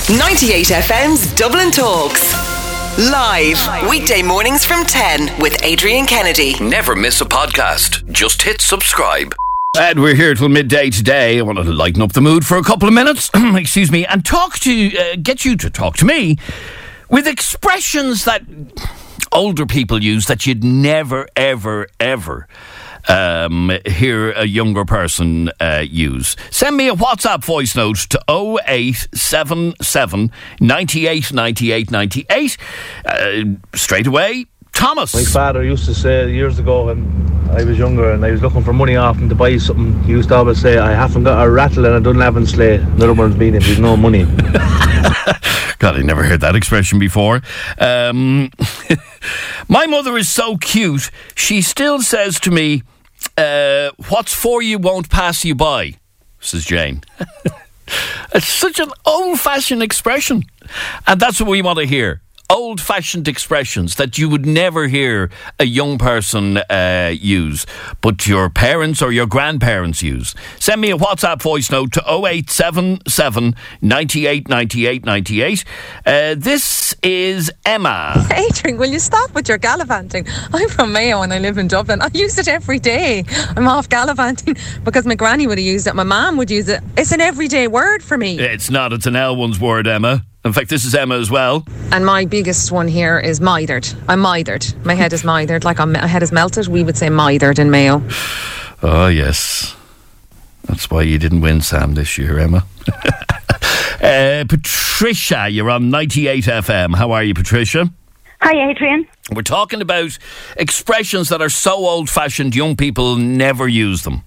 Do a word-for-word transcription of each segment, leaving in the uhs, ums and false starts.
ninety-eight F M's Dublin Talks. Live, weekday mornings from ten with Adrian Kennedy. Never miss a podcast. Just hit subscribe. And we're here till midday today. I want to lighten up the mood for a couple of minutes, excuse me, and talk to, uh, get you to talk to me with expressions that older people use that you'd never, ever, ever um, hear a younger person uh, use. Send me a WhatsApp voice note to oh eight seven seven, nine eight nine eight nine eight. Uh, straight away, Thomas. My father used to say years ago when I was younger and I was looking for money off him to buy something, he used to always say, I haven't got a rattle and a Dunlavin sleigh. In other words, meaning there's no money. God, I never heard that expression before. Um, my mother is so cute, she still says to me, uh, what's for you won't pass you by, says Jane. It's such an old-fashioned expression. And that's what we want to hear. Old-fashioned expressions that you would never hear a young person uh, use, but your parents or your grandparents use. Send me a WhatsApp voice note to oh eight seven seven, nine eight nine eight nine eight. Uh, this is Emma. Adrian, will you stop with your gallivanting? I'm from Mayo and I live in Dublin. I use it every day. I'm off gallivanting because my granny would have used it, my mum would use it. It's an everyday word for me. It's not, it's an L one's word, Emma. In fact, this is Emma as well. And my biggest one here is mithered. I'm mithered. My head is mithered. Like my head is melted, we would say mithered in Mayo. Oh, yes. That's why you didn't win, Sam, this year, Emma. uh, Patricia, you're on ninety-eight F M. How are you, Patricia? Hi, Adrian. We're talking about expressions that are so old-fashioned, young people never use them.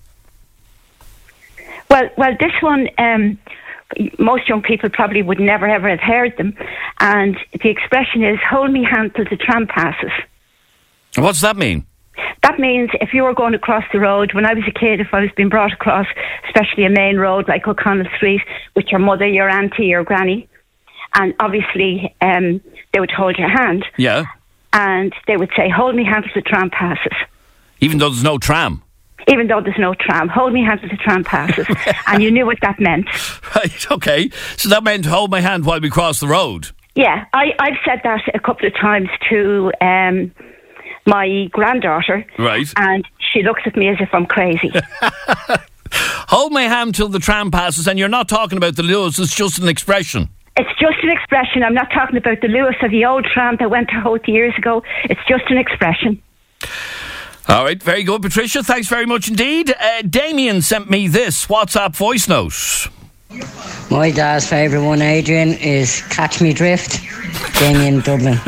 Well, well, this one... Um, most young people probably would never ever have heard them, and the expression is hold me hand till the tram passes. What's that mean? That means if you were going across the road, when I was a kid, if I was being brought across, especially a main road like O'Connell Street, with your mother, your auntie, your granny, and obviously um, they would hold your hand. Yeah. And they would say, hold me hand till the tram passes. Even though there's no tram? Even though there's no tram. Hold me hand till the tram passes. And you knew what that meant. Right, okay. So that meant hold my hand while we cross the road? Yeah, I, I've said that a couple of times to um, my granddaughter. Right. And she looks at me as if I'm crazy. Hold my hand till the tram passes, and you're not talking about the Lewis, it's just an expression. It's just an expression. I'm not talking about the Lewis or the old tram that went to Howth years ago. It's just an expression. All right, very good, Patricia. Thanks very much indeed. Uh, Damien sent me this WhatsApp voice note. My dad's favourite one, Adrian, is Catch Me Drift. Damien, Dublin.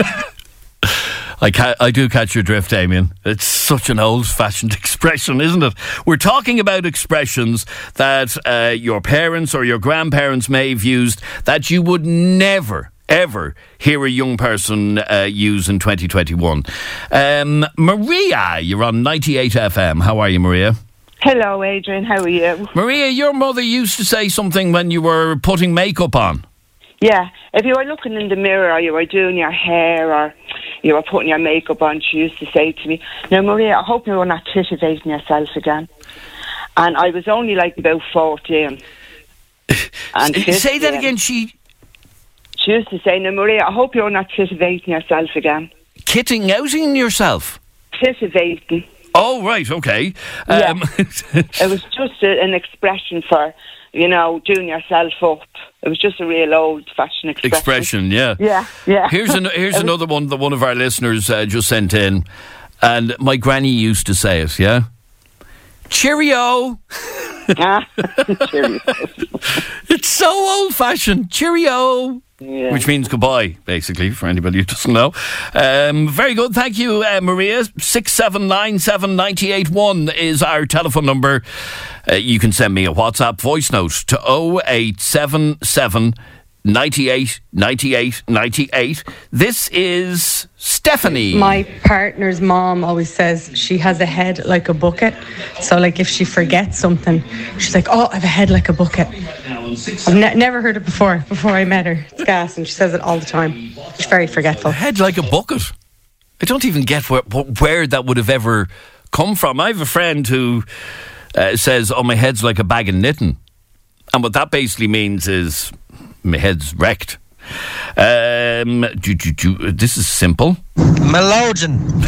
I, ca- I do catch your drift, Damien. It's such an old-fashioned expression, isn't it? We're talking about expressions that uh, your parents or your grandparents may have used that you would never ever hear a young person uh, use in twenty twenty-one. Um, Maria, you're on ninety-eight F M. How are you, Maria? Hello, Adrian. How are you? Maria, your mother used to say something when you were putting makeup on. Yeah. If you were looking in the mirror or you were doing your hair or you were putting your makeup on, she used to say to me, now, Maria, I hope you're not titivating yourself again. And I was only like about fourteen. And say that again, she... She used to say, now, Maria, I hope you're not titivating yourself again. Kitting outing yourself? Titivating. Oh, right, okay. Um, yeah. It was just a, an expression for, you know, doing yourself up. It was just a real old-fashioned expression. Expression, yeah. Yeah, yeah. Here's, an, here's another one that one of our listeners uh, just sent in. And my granny used to say it, yeah? Cheerio! Ah, cheerio. It's so old-fashioned. Cheerio! Yeah. Which means goodbye, basically, for anybody who doesn't know. Um, very good. Thank you, uh, Maria. six seven nine seven nine eight one is our telephone number. Uh, you can send me a WhatsApp voice note to oh eight seven seven, nine eight nine eight nine eight. This is Stephanie. My partner's mom always says she has a head like a bucket. So, like, if she forgets something, she's like, oh, I have a head like a bucket. I've ne- never heard it before, before I met her. It's gas, and she says it all the time. She's very forgetful. A head like a bucket? I don't even get where, where that would have ever come from. I have a friend who uh, says, oh, my head's like a bag of knitting. And what that basically means is my head's wrecked. Um, do, do, do, this is simple. Melogen.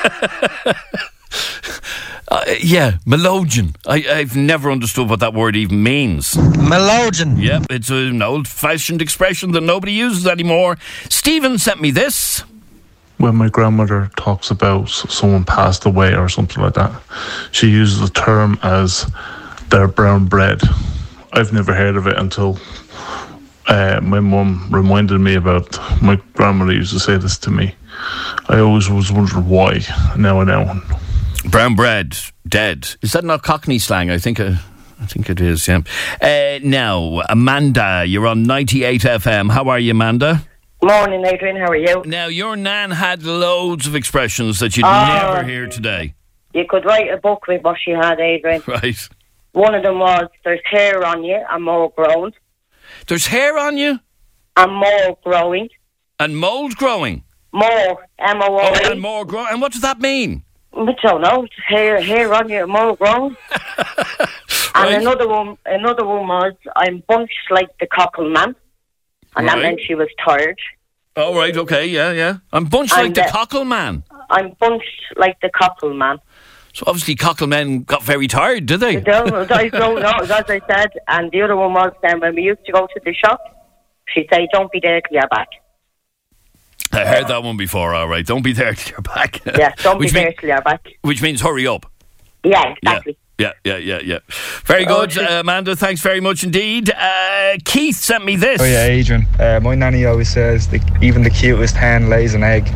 Uh, yeah, melogen. I, I've never understood what that word even means. Melogen. Yep, it's an old-fashioned expression that nobody uses anymore. Stephen sent me this. When my grandmother talks about someone passed away or something like that, she uses the term as their brown bread. I've never heard of it until uh, my mum reminded me about my grandmother used to say this to me. I always was wondering why. Now I know. Brown bread, dead. Is that not Cockney slang? I think uh, I think it is, yeah. Uh, now, Amanda, you're on ninety-eight F M. How are you, Amanda? Morning, Adrian. How are you? Now, your nan had loads of expressions that you'd Oh. never hear today. You could write a book with what she had, Adrian. Right. One of them was, there's hair on you and more growing. There's hair on you? And more growing. And mould growing? More, M O R E. Oh, and more growing. And what does that mean? I don't know. Hair, hair on you and more growing. Right. And another one, another one was, I'm bunched like the cockle man. And that Right. meant she was tired. Oh, right, okay, yeah, yeah. I'm bunched And, like the uh, cockle man. I'm bunched like the cockle man. So obviously cockle men got very tired, did they? I don't, I don't know, as I said. And the other one was, then when we used to go to the shop, she'd say, don't be there till you're back. I heard that one before, all right. Don't be there till you're back. Yeah, don't be Which there mean- till you're back. Which means hurry up. Yeah, exactly. Yeah, yeah, yeah, yeah. Very good, uh, Amanda. Thanks very much indeed. Uh, Keith sent me this. Oh yeah, Adrian. Uh, my nanny always says the, even the cutest hen lays an egg.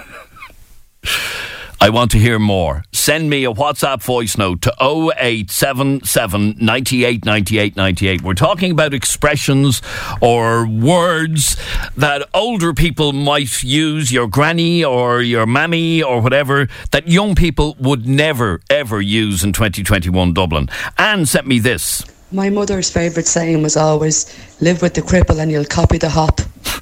I want to hear more. Send me a WhatsApp voice note to oh eight seven seven, nine eight nine eight nine eight. We're talking about expressions or words that older people might use, your granny or your mammy or whatever, that young people would never, ever use in twenty twenty-one Dublin. Anne sent me this. My mother's favourite saying was always, live with the cripple and you'll copy the hop.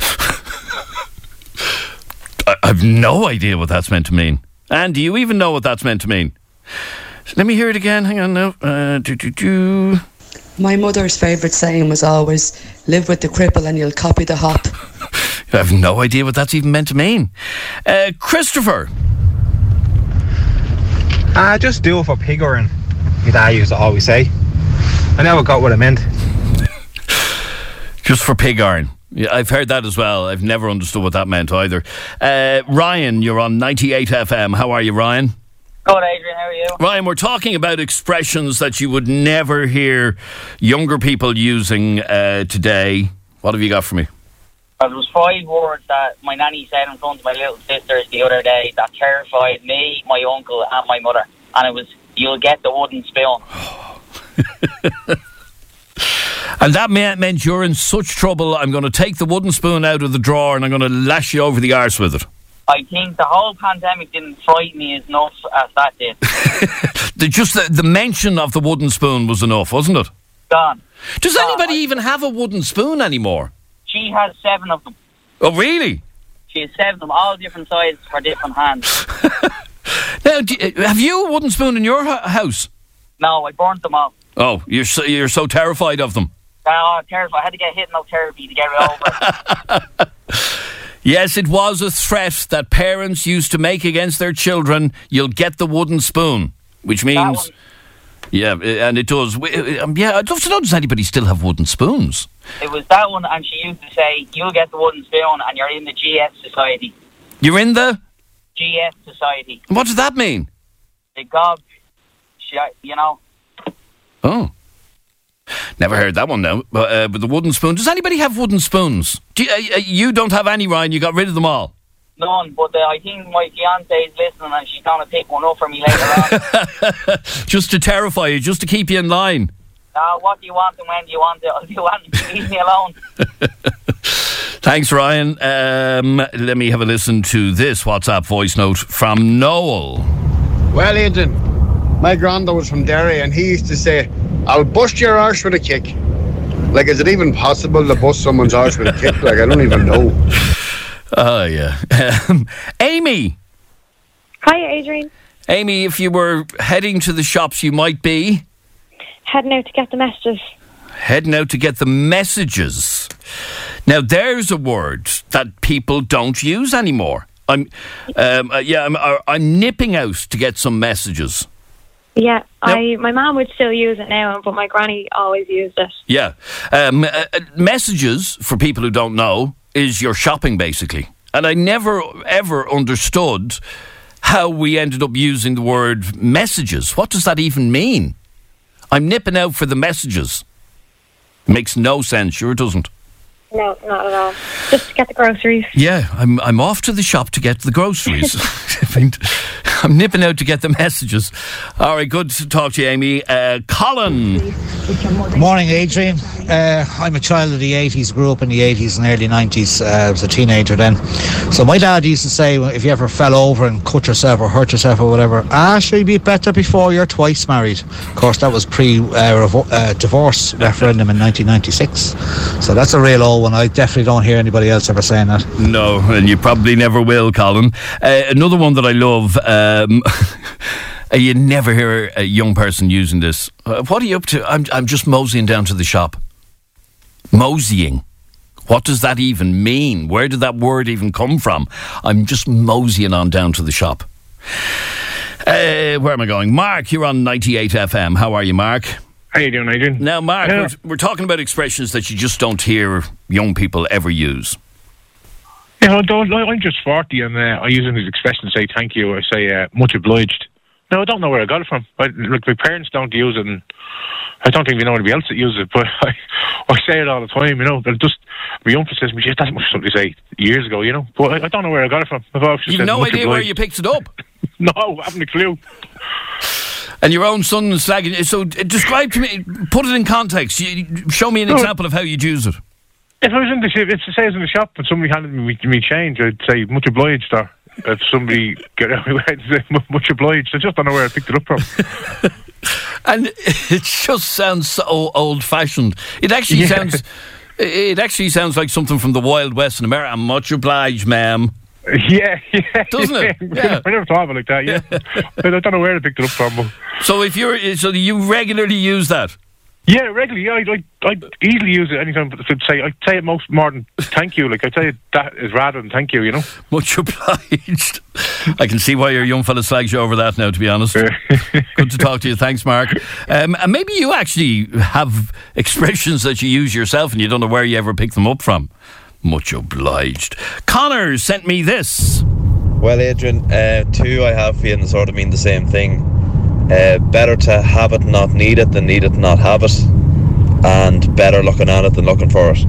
I- I've no idea what that's meant to mean. And do you even know what that's meant to mean? Let me hear it again. Hang on now. Uh, do, do, do. My mother's favourite saying was always, live with the cripple and you'll copy the hop. I have no idea what that's even meant to mean. Uh, Christopher. Ah, just do it for piggering. My dad used to always say. I never got what it meant. Just for pig iron. Yeah, I've heard that as well. I've never understood what that meant either. Uh, Ryan, you're on ninety-eight F M. How are you, Ryan? Good, Adrian. How are you? Ryan, we're talking about expressions that you would never hear younger people using uh, today. What have you got for me? Well, there was five words that my nanny said in front of my little sisters the other day that terrified me, my uncle and my mother. And it was, you'll get the wooden spoon. And that meant, meant you're in such trouble, I'm going to take the wooden spoon out of the drawer and I'm going to lash you over the arse with it. I think the whole pandemic didn't frighten me as enough as that did. the, just the, the mention of the wooden spoon was enough, wasn't it? Gone. Does anybody even have a wooden spoon anymore? She has seven of them. Oh, really? She has seven of them, all different sizes for different hands. Now, do you, have you a wooden spoon in your hu- house? No, I burnt them all. Oh, you're so, you're so terrified of them. Oh, terrified. I had to get hypnotherapy to get it over. Yes, it was a threat that parents used to make against their children. You'll get the wooden spoon, which means... Yeah, and it does. Yeah, I'd love to know, does anybody still have wooden spoons? It was that one, and she used to say, you'll get the wooden spoon and you're in the G S Society. You're in the? G S Society. What does that mean? The gob, you know. Oh. Never heard that one now. But, uh, but the wooden spoon. Does anybody have wooden spoons? Do you, uh, you don't have any, Ryan. You got rid of them all. None, but uh, I think my fiance is listening and she's going to pick one up for me later on. Just to terrify you, just to keep you in line. Uh, what do you want and when do you want it? I'll do it. Leave me alone. Thanks, Ryan. Um, let me have a listen to this WhatsApp voice note from Noel. Well, Adrian, my granddad was from Derry and he used to say, I'll bust your arse with a kick. Like, is it even possible to bust someone's arse with a kick? Like, I don't even know. Oh, yeah. Um, Amy. Hi, Adrian. Amy, if you were heading to the shops, you might be... Heading out to get the messages. Heading out to get the messages. Now, there's a word that people don't use anymore. I'm, um, uh, yeah, I'm, uh, I'm nipping out to get some messages. Yeah, I my mum would still use it now, but my granny always used it. Yeah. Um, uh, messages, for people who don't know, is your shopping, basically. And I never, ever understood how we ended up using the word messages. What does that even mean? I'm nipping out for the messages. Makes no sense, sure it doesn't. No, not at all. Just to get the groceries. Yeah, I'm I'm off to the shop to get the groceries. I mean, I'm nipping out to get the messages. All right, good to talk to you, Amy. Uh, Colin. Morning, Adrian. Uh, I'm a child of the eighties, grew up in the eighties and early nineties. Uh, I was a teenager then. So my dad used to say, if you ever fell over and cut yourself or hurt yourself or whatever, ah, sure, you'd be better before you're twice married. Of course, that was pre-divorce uh, uh, referendum in nineteen ninety-six. So that's a real old one. I definitely don't hear anybody else ever saying that. No, and you probably never will, Colin. Uh, another one that I love, um, you never hear a young person using this. Uh, what are you up to? I'm, I'm just moseying down to the shop. Moseying. What does that even mean? Where did that word even come from? I'm just moseying on down to the shop. Uh, where am I going? Mark, you're on ninety-eight F M. How are you, Mark? How you doing, Adrian? Now, Mark, yeah. we're, we're talking about expressions that you just don't hear young people ever use. Yeah, I'm just forty and uh, I use an expression to say thank you. I say uh, much obliged. No, I don't know where I got it from. I, look, my parents don't use it, and I don't think we know anybody else that uses it, but I, I say it all the time, you know. They're just, my young friend says to me, that's something to say years ago, you know. But I, I don't know where I got it from. You've no idea obliged. Where you picked it up? No, I haven't a clue. And your own son is slagging. So describe to me, put it in context. You, show me an no. example of how you'd use it. If I was in the shop, if it says in the shop and somebody handed me, me change, I'd say much obliged, or if somebody get out of my way, I'd say much obliged. I just don't know where I picked it up from. And it just sounds so old-fashioned. It actually yeah. sounds, it actually sounds like something from the Wild West in America. Much obliged, ma'am. Yeah, yeah, doesn't it? Yeah. I never thought of it like that. Yeah, I don't know where I picked it up from. But. So if you're, so you regularly use that? Yeah, regularly. Yeah, I I I'd easily use it anytime. But to say I say it most more than thank you. Like I say that is rather than thank you. You know. Much obliged. I can see why your young fella slags you over that now. To be honest, good to talk to you. Thanks, Mark. Um, and maybe you actually have expressions that you use yourself, and you don't know where you ever pick them up from. Much obliged. Connor sent me this. Well, Adrian, uh, two I have for you and sort of mean the same thing. Uh, better to have it and not need it than need it and not have it. And better looking at it than looking for it.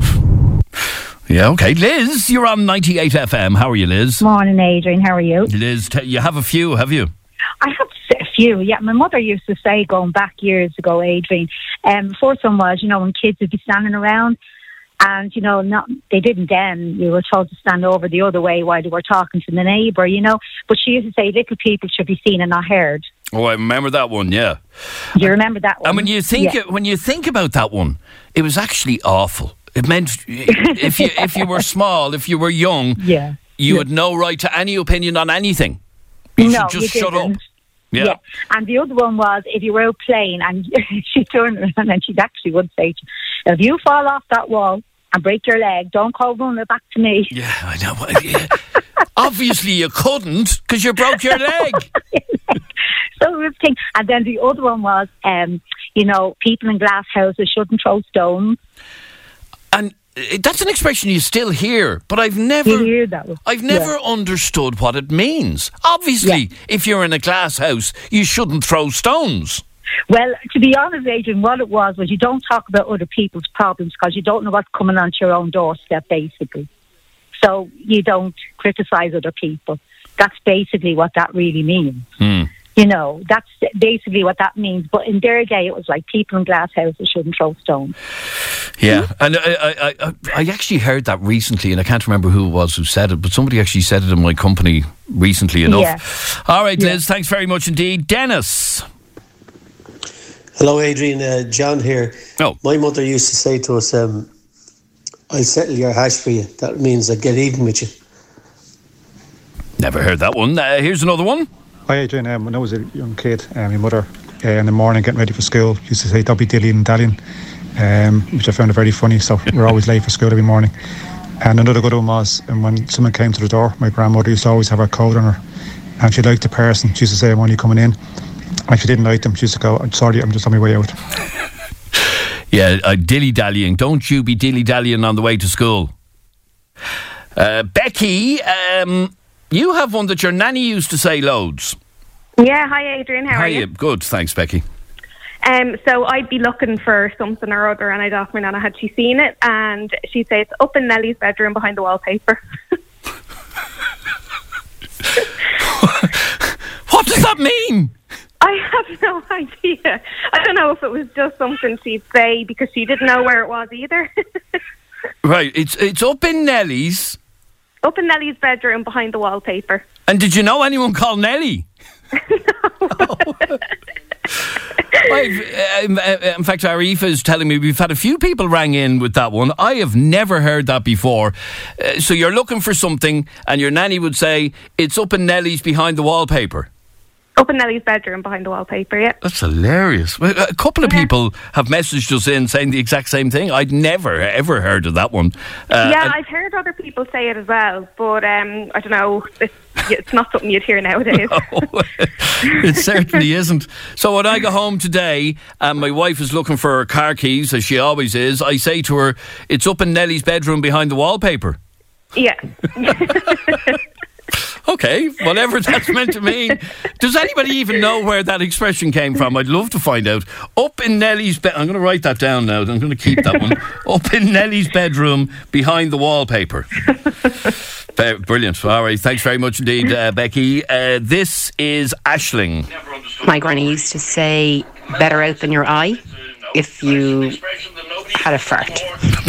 Yeah, okay. Liz, you're on ninety-eight F M. How are you, Liz? Morning, Adrian. How are you? Liz, t- you have a few, have you? I have a few, yeah. My mother used to say, going back years ago, Adrian, um, first one was, you know, when kids would be standing around, and, you know, not they didn't then. You were told to stand over the other way while they were talking to the neighbour, you know. But she used to say, little people should be seen and not heard. Oh, I remember that one, yeah. Do you remember that one? And when you think, yeah. when you think about that one, it was actually awful. It meant if you if you were small, if you were young, yeah. you yeah. had no right to any opinion on anything. You no, should just you shut didn't. up. Yeah. yeah. And the other one was, if you were out playing and she turned around and she actually would say, if you fall off that wall and break your leg, don't call running back to me. Yeah, I know. Yeah. Obviously you couldn't, because you broke your leg. So we think. And then the other one was, um, you know, people in glass houses shouldn't throw stones. And that's an expression you still hear, but I've never, you hear that one. I've never yeah. understood what it means. Obviously, yeah. if you're in a glass house, you shouldn't throw stones. Well, to be honest, Adrian, what it was was you don't talk about other people's problems because you don't know what's coming onto your own doorstep, basically. So you don't criticise other people. That's basically what that really means. Hmm. You know, that's basically what that means. But in their day, it was like people in glass houses shouldn't throw stones. Yeah, and I, I, I, I actually heard that recently, and I can't remember who it was who said it, but somebody actually said it in my company recently enough. Yeah. All right, Liz, yeah. thanks very much indeed. Dennis. Hello, Adrian. Uh, John here. Oh. My mother used to say to us, um, I'll settle your hash for you. That means I'll get even with you. Never heard that one. Uh, here's another one. Hi, Adrian. Um, when I was a young kid, uh, my mother, uh, in the morning getting ready for school, used to say, don't be dilly and dallying. um, which I found very funny. So we're always late for school every morning. And another good one was, and when someone came to the door, my grandmother used to always have her coat on her, and she liked the person. She used to say, "I'm only coming in." And if she didn't like them, she used to go, "I'm sorry, I'm just on my way out." Yeah, uh, dilly-dallying. Don't you be dilly-dallying on the way to school. Uh, Becky, um, you have one that your nanny used to say loads. Yeah, hi Adrian, how are you? Good, thanks Becky. Um, so I'd be looking for something or other, and I'd ask my nana had she seen it, and she'd say it's up in Nellie's bedroom behind the wallpaper. What does that mean? I have no idea. I don't know if it was just something she'd say because she didn't know where it was either. Right, it's it's up in Nellie's. Up in Nellie's bedroom behind the wallpaper. And did you know anyone called Nellie? No. I've, uh, in fact, Arifa is telling me we've had a few people rang in with that one. I have never heard that before. Uh, so you're looking for something and your nanny would say, it's up in Nellie's behind the wallpaper. Up in Nellie's bedroom behind the wallpaper, yeah. That's hilarious. A couple of yeah. people have messaged us in saying the exact same thing. I'd never, ever heard of that one. Uh, yeah, I've heard other people say it as well, but um, I don't know. It's, it's not something you'd hear nowadays. No, it certainly isn't. So when I go home today and my wife is looking for her car keys, as she always is, I say to her, it's up in Nellie's bedroom behind the wallpaper. Yeah. Okay, whatever that's meant to mean. Does anybody even know where that expression came from? I'd love to find out. Up in Nellie's bed... I'm going to write that down now. I'm going to keep that one. Up in Nellie's bedroom behind the wallpaper. Brilliant. All right, thanks very much indeed, uh, Becky. Uh, this is Aisling. My granny used to say, better out than your eye if you had a fart.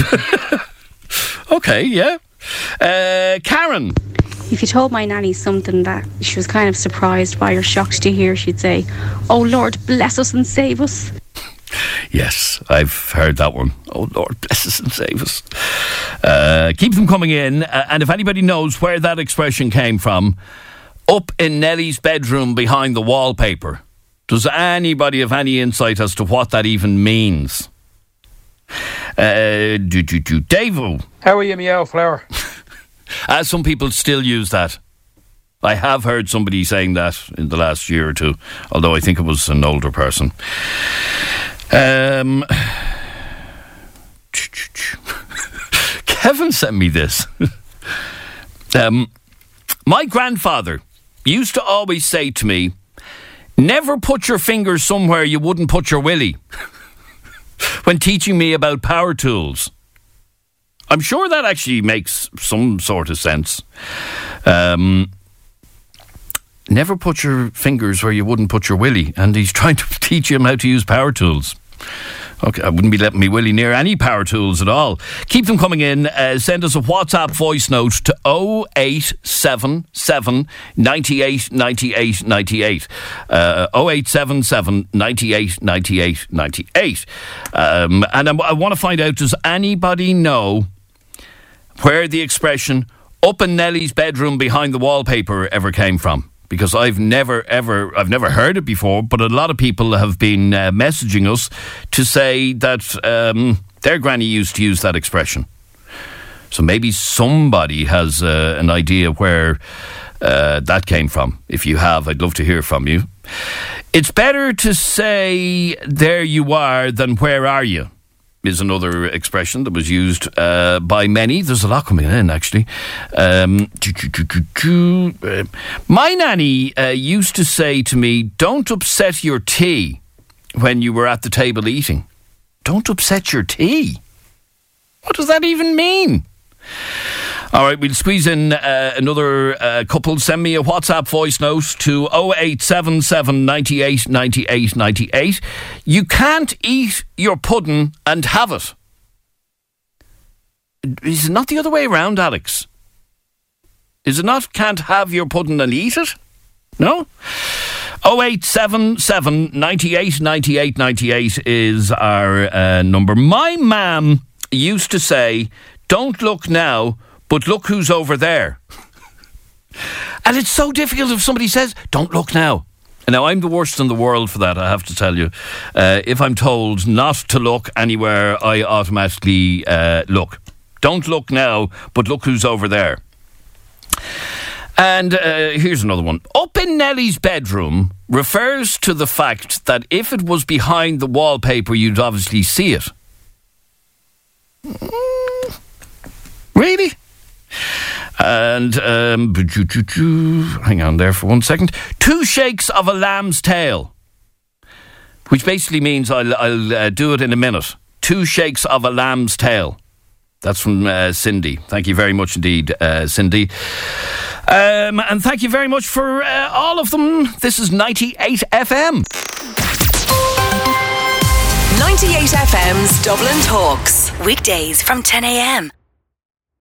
Okay, yeah. Uh, Karen. If you told my nanny something that she was kind of surprised by or shocked to hear, she'd say, "Oh Lord, bless us and save us." Yes, I've heard that one. Oh Lord, bless us and save us. Uh, keep them coming in, uh, and if anybody knows where that expression came from, up in Nellie's bedroom behind the wallpaper, does anybody have any insight as to what that even means? Uh, do, do, do. Davo. How are you, meow flower? Uh, some people still use that. I have heard somebody saying that in the last year or two, although I think it was an older person. Um, Kevin sent me this. um, my grandfather used to always say to me, never put your fingers somewhere you wouldn't put your willy, when teaching me about power tools. I'm sure that actually makes some sort of sense. Um, never put your fingers where you wouldn't put your willy, and he's trying to teach him how to use power tools. Okay, I wouldn't be letting me willy near any power tools at all. Keep them coming in. Uh, send us a WhatsApp voice note to oh eight seven seven, nine eight, nine eight, nine eight. Uh, oh eight seven seven, nine eight, nine eight, nine eight. Um, and I, I want to find out, does anybody know where the expression up in Nellie's bedroom behind the wallpaper ever came from? Because I've never, ever, I've never heard it before, but a lot of people have been uh, messaging us to say that um, their granny used to use that expression. So maybe somebody has uh, an idea where uh, that came from. If you have, I'd love to hear from you. It's better to say, there you are, than where are you, is another expression that was used uh, by many. There's a lot coming in, actually. Um, uh, my nanny uh, used to say to me, don't upset your tea when you were at the table eating. Don't upset your tea? What does that even mean? All right, we'll squeeze in uh, another uh, couple. Send me a WhatsApp voice note to oh eight seven seven, nine eight, nine eight, nine eight. You can't eat your pudding and have it. Is it not the other way around, Alex? Is it not can't have your pudding and eat it? No? oh eight seven seven, nine eight, nine eight, nine eight is our uh, number. My mum used to say, don't look now, but look who's over there. And it's so difficult if somebody says, don't look now. Now, I'm the worst in the world for that, I have to tell you. Uh, if I'm told not to look anywhere, I automatically uh, look. Don't look now, but look who's over there. And uh, here's another one. Up in Nellie's bedroom refers to the fact that if it was behind the wallpaper, you'd obviously see it. Mm, really? And, um, hang on there for one second. Two shakes of a lamb's tail, which basically means I'll, I'll uh, do it in a minute. Two shakes of a lamb's tail. That's from uh, Cindy. Thank you very much indeed, uh, Cindy. Um, and thank you very much for uh, all of them. This is ninety-eight F M. ninety-eight F M's Dublin Talks. Weekdays from ten a.m.